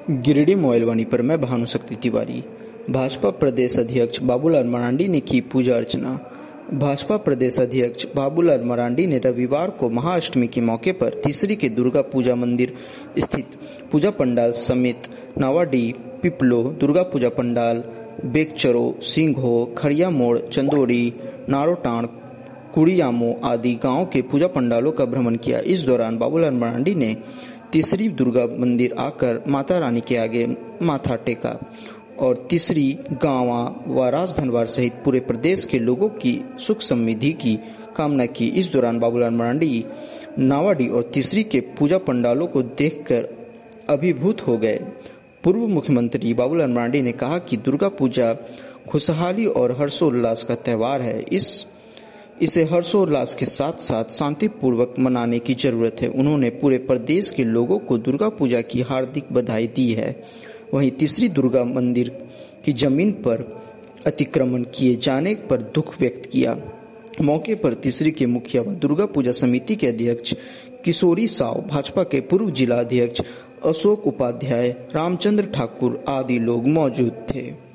गिरिडीह मोइलवानी पर मैं भानुशक्ति तिवारी। भाजपा प्रदेश अध्यक्ष बाबूलाल मरांडी ने की पूजा अर्चना। भाजपा प्रदेश अध्यक्ष बाबूलाल मरांडी ने रविवार को महाअष्टमी के मौके पर तीसरी के दुर्गा पूजा मंदिर स्थित पूजा पंडाल समेत नावाडीह, पिपलो, दुर्गा पूजा पंडाल, बेकचरो, सिंघो, खड़िया मोड़, चंदोड़ी, नारोटाण, कुड़ियामो आदि गांवों के पूजा पंडालों का भ्रमण किया। इस दौरान बाबूलाल मरांडी ने तीसरी दुर्गा मंदिर आकर माता रानी के आगे माथा टेका और तीसरी गांवा व राजधनवार सहित पूरे प्रदेश के लोगों की सुख समृद्धि की कामना की। इस दौरान बाबूलाल मरांडी नावाडीह और तीसरी के पूजा पंडालों को देखकर अभिभूत हो गए। पूर्व मुख्यमंत्री बाबूलाल मरांडी ने कहा कि दुर्गा पूजा खुशहाली और हर्षोल्लास का त्योहार है। इसे हर्षोल्लास के साथ साथ शांतिपूर्वक मनाने की जरूरत है। उन्होंने पूरे प्रदेश के लोगों को दुर्गा पूजा की हार्दिक बधाई दी है। वहीं तीसरी दुर्गा मंदिर की जमीन पर अतिक्रमण किए जाने पर दुख व्यक्त किया। मौके पर तीसरी के मुखिया व दुर्गा पूजा समिति के अध्यक्ष किशोरी साव, भाजपा के पूर्व जिला अध्यक्ष अशोक उपाध्याय, रामचंद्र ठाकुर आदि लोग मौजूद थे।